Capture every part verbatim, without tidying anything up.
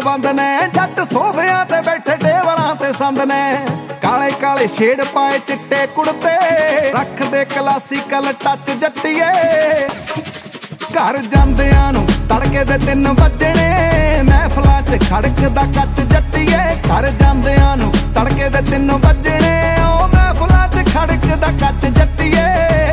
ਬੰਦ ਨੇ ਜੱਟ ਸੋਫਿਆਂ ਤੇ ਬੈਠੇ ਟੇਬਲਾਂ ਤੇ ਸੰਦ ਨੇ ਕਾਲੇ ਕਾਲੇ ਛੇੜ ਪਾਏ ਚਿੱਟੇ ਕੁੜਤੇ ਰੱਖਦੇ ਕਲਾਸੀਕਲ ਟੱਚ ਜੱਟੀਏ ਘਰ ਜਾਂਦਿਆਂ ਨੂੰ ਤੜਕੇ ਦੇ ਤਿੰਨ ਵੱਜਣੇ ਮਹਿਫਲਾਂ 'ਚ ਖੜਕਦਾ ਕੱਚ ਜੱਟੀਏ ਘਰ ਜਾਂਦਿਆਂ ਨੂੰ ਤੜਕੇ ਦੇ ਤਿੰਨ ਵੱਜਣੇ ਉਹ ਮਹਿਫਲਾਂ 'ਚ ਖੜਕਦਾ ਕੱਚ ਜੱਟੀਏ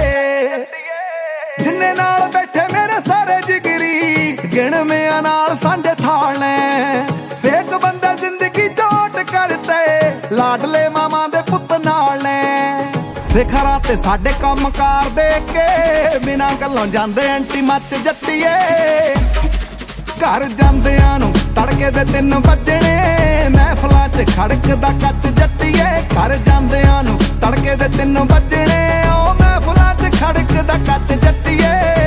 ਜਿੰਨੇ ਨਾਲ ਬੈਠੇ ਮੇਰੇ ਸਾਰੇ ਜਿਗਰੀ ਗਿਣਵਿਆਂ ਨਾਲ ਸਾਂਝੇ ਥਾਲ ਨੇ ਫੇਕ ਬੰਦਾ ਜ਼ਿੰਦਗੀ ਝੋਟ ਕਰਤੇ ਲਾਡਲੇ ਮਾਮਾ ਦੇ ਪੁੱਤ ਨਾਲ ਨੇ ਸਿਖਰਾਂ ਤੇ ਸਾਡੇ ਕੰਮਕਾਰ ਦੇਖ ਕੇ ਬਿਨਾਂ ਗੱਲੋਂ ਜਾਂਦੇ ਐਂਟੀ ਮੱਚ ਜੱਟੀਏ ਘਰ ਜਾਂਦਿਆਂ ਨੂੰ ਤੜਕੇ ਦੇ ਤਿੰਨ ਵੱਜਣੇ ਮਹਿਫਲਾਂ 'ਚ ਖੜਕਦਾ ਕੱਚ ਜੱਟੀਏ ਘਰ ਜਾਂਦਿਆਂ ਨੂੰ ਤੜਕੇ ਦੇ ਤਿੰਨ ਵੱਜਣੇ ਉਹ ਮਹਿਫਲਾਂ 'ਚ ਖੜਕਦਾ ਕੱਚ ਜੱਟੀਏ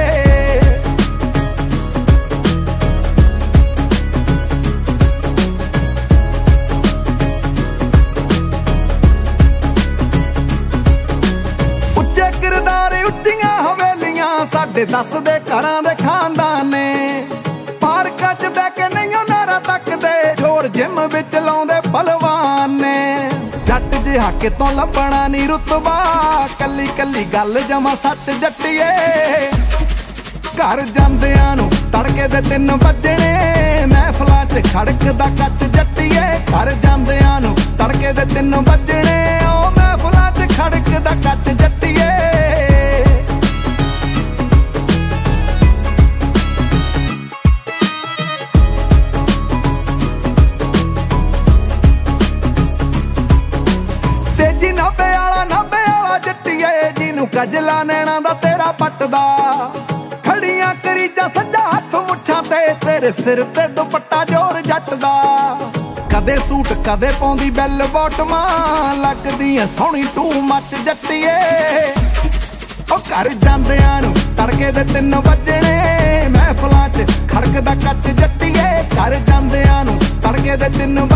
ਉੱਚੀਆਂ ਹਵੇਲੀਆਂ ਸਾਡੇ ਦੱਸਦੇ ਘਰਾਂ ਦੇ ਖਾਨਦਾਨ ਨੇ ਪਾਰਕਾਂ 'ਚ ਬਹਿ ਕੇ ਨਹੀਂ ਨਾਰਾ ਤੱਕਦੇ ਜ਼ੋਰ ਜਿਮ ਵਿੱਚ ਲਾਉਂਦੇ ਭਲਵਾਨ ਨੇ ਜੱਟ ਜਿਹਾ ਕਿਤੋਂ ਲੱਭਣਾ ਨੀ ਰੁਤਬਾ ਕੱਲੀ ਕੱਲੀ ਗੱਲ ਜਮਾ ਸੱਚ ਜੱਟੀਏ ਘਰ ਜਾਂਦਿਆਂ ਨੂੰ ਤੜਕੇ ਦੇ ਤਿੰਨ ਵੱਜਣੇ ਮਹਿਫਲਾਂ 'ਚ ਖੜਕਦਾ ਕੱਚ ਜੱਟੀਏ ਘਰ ਜਾਂਦਿਆਂ ਨੂੰ ਤੜਕੇ ਦੇ ਤਿੰਨ ਵੱਜਣੇ ਉਹ ਮਹਿਫਲਾਂ 'ਚ ਖੜਕਦਾ ਕੱਚ ਜੱਟੀਏ ਗਜਲਾ ਨੈਣਾ ਦਾ ਤੇਰਾ ਪੱਟਦਾ ਖੜੀਆਂ ਕਰੀਜਾਂ ਸੱਜਾ ਹੱਥ ਮੁੱਛਾਂ ਤੇ ਤੇਰੇ ਸਿਰ ਤੇ ਦੁਪੱਟਾ ਜੋਰ ਜੱਟ ਦਾ ਕਦੇ ਸੂਟ ਕਦੇ ਪਾਉਂਦੀ ਬੈਲ ਬਾਟਮਾਂ ਲੱਗਦੀਆਂ ਸੋਹਣੀ ਟੂ ਮੱਚ ਜੱਟੀਏ ਉਹ ਘਰ ਜਾਂਦਿਆਂ ਨੂੰ ਤੜਕੇ ਦੇ ਤਿੰਨ ਵੱਜਣੇ ਮਹਿਫਲਾਂ 'ਚ ਖੜਕਦਾ ਕੱਚ ਜੱਟੀਏ ਘਰ ਜਾਂਦਿਆਂ ਨੂੰ ਤੜਕੇ ਦੇ ਤਿੰਨ